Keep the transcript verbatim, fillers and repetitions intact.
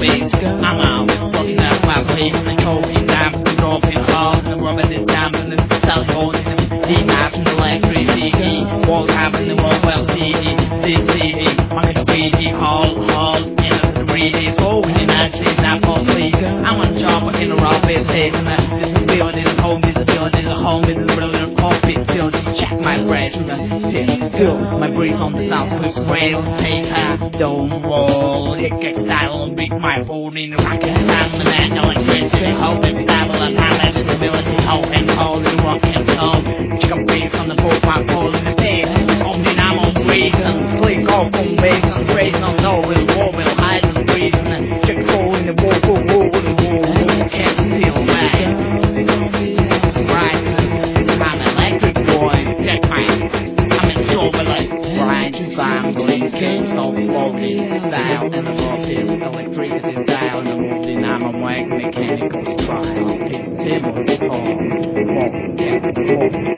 beats. I'm out, looking at my feet, and choking down, dropping hard, and rubbing this down, and the cell phone, D maps, and electricity, walk up in the world, well, C E, C C E, I'm in the B D, all, all, in the three D, so in the night, it's not for sleep. I'm on job, in the raw bit, and this is building a home, this is building a home, this is building a coffee, still check my breath, still my breeze on the south with rail, paper, don't roll, it gets style, and beat my phone in the rocket, and that electricity, hope it's stable, and balance, stability, hope and cold, and rock and soul, chicken beats on the boat, my pole in the tail, on dynamo breeze, and slick off on base, and praise, no, no, with war, with hides and breeze, and check hole in the wall, wall, wall, wall, wall, can't steal away. Right, I'm electric boy, check my, I'm in silver like bright, I'm blinking, so floating, style, and the voltage, electricity style, and the move dynamo, wag, mechanical trial, it's Tim, it's called, yeah,